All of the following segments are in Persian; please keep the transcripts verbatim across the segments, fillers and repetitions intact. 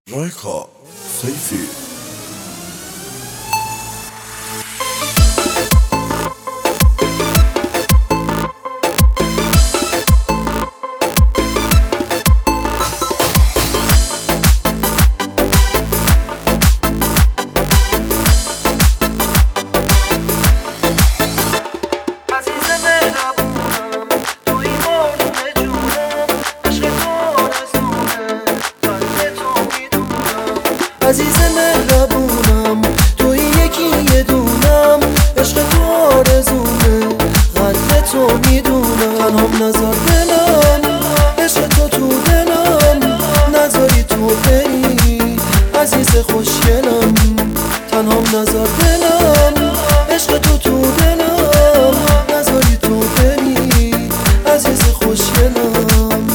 رايكا سيفي. عزیز مهربونم توی یکی یه دونم، عشق تو آرزومه قدر تو میدونم. تنهام نذار دلم، عشق تو تو دلم، نذاری تو بری عزیز خوشگلم. تنهام نذار دلم، عشق تو تو دلم، نذاری تو بری عزیز خوشگلم.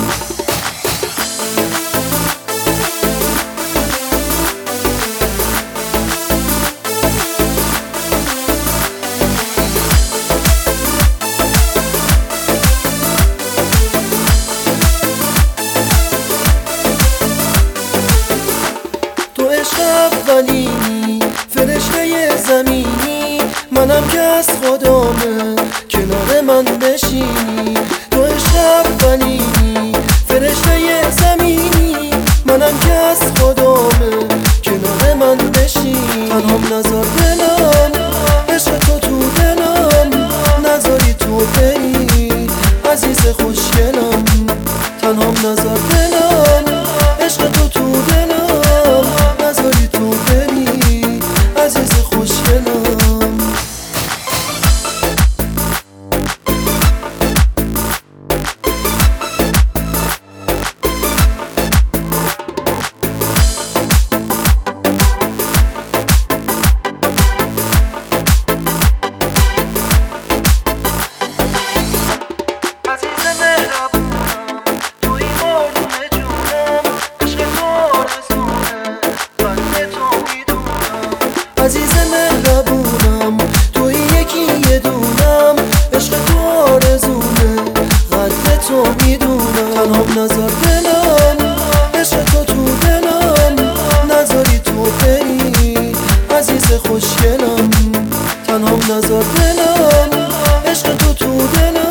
اولینی فرشته زمینی، منم که از خدامه کنار من بشینی. تو عشق اولینی فرشته زمینی، منم که از خدامه کنار من بشینی. تنهام نذار دلم، عشق تو تو دلم، نذاری تو بری عزیز خوشگلم. تنهام نذار دلم، عشق تو تو دلم، نذاری تو بری عزیز خوشگلم. عزیز مهربونم توی یکی یه دونم، عشق تو آرزومه قدر تو میدونم. تنهام نذار دلم، عشق تو تو دلم، نذاری تو بری عزیز خوشگلم. تنهام نذار دلم، عشق تو تو دلم،